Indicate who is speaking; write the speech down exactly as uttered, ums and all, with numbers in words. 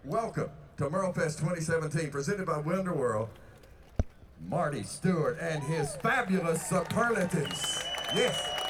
Speaker 1: Welcome to MerleFest twenty seventeen, presented by Wonderworld, Marty Stuart and his fabulous superlatives. Yes.